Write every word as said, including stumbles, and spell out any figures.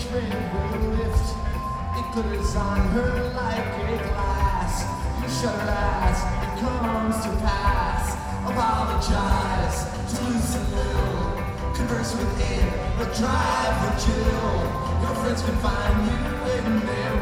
train will lift. It glitters on her like a glass. You shut her ass, it comes to pass. Apologize to lose a little. Converse with it, but drive with Jill. Your friends can find you in their